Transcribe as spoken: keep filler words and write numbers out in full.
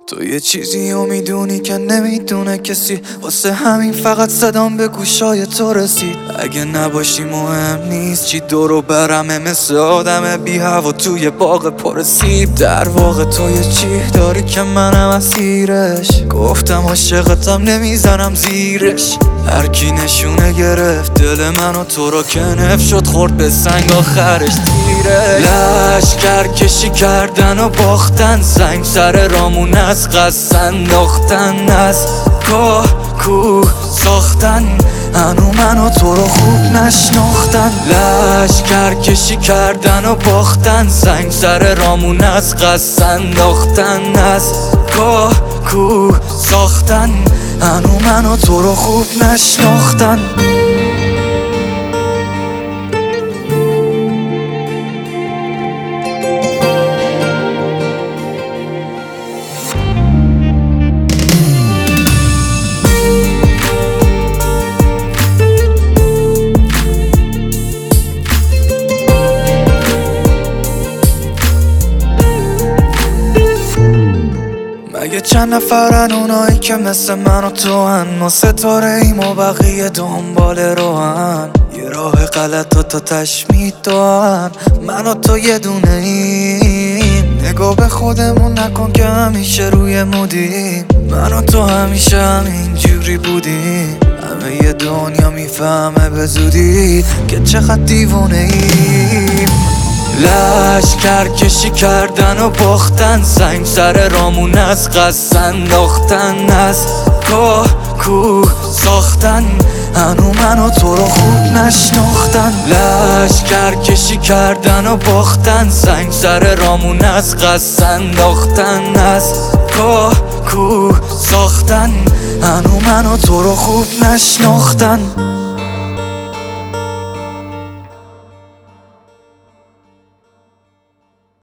تو یه چیزی رو میدونی که نمیدونه کسی، واسه همین فقط صدام به گوشای تو رسید. اگه نباشی مهم نیست چی دورو برمه، مثل آدم بی هوا توی باغ پر سیب. در واقع تو یه چی داری که منم اسیرش، گفتم عاشقتم نمیزنم زیرش. هر کی نشونه گرفت دل منو، تو رو که نف شد خورد به سنگ آخرش تیره. لشکر کشی کردن و باختن، سنگ سر رامون از قصد انداختن، از گاه کوه ساختن، هنو منو تو رو خوب نشناختن. لشکر کشی کردن و باختن، سنگ سر رامون از قصد انداختن، از گاه کوه ساختن، هنو منو تو رو خوب نشناختن. مگه چند نفرن اونایی که مثل من و تو هن؟ ما ستاره ایم و بقیه دنبال رو هن، یه راه غلط و تا تشمید تو هن. من و تو یه دونه ایم، نگاه به خودمون نکن که همیشه روی مودیم. من و تو همیشه همین جوری بودیم، همه یه دنیا میفهمه به زودی که چقدر دیوونه ایم. لشکر کشی کردن و باختن، سنگ سر رامون از قصد انداختن، از گاه کوه ساختن، هنو منو تو رو خوب نشناختن. لشکر کشی کردن و باختن، سنگ سر رامون از قصد انداختن، از گاه کوه ساختن، هنو منو تو رو خوب نشناختن.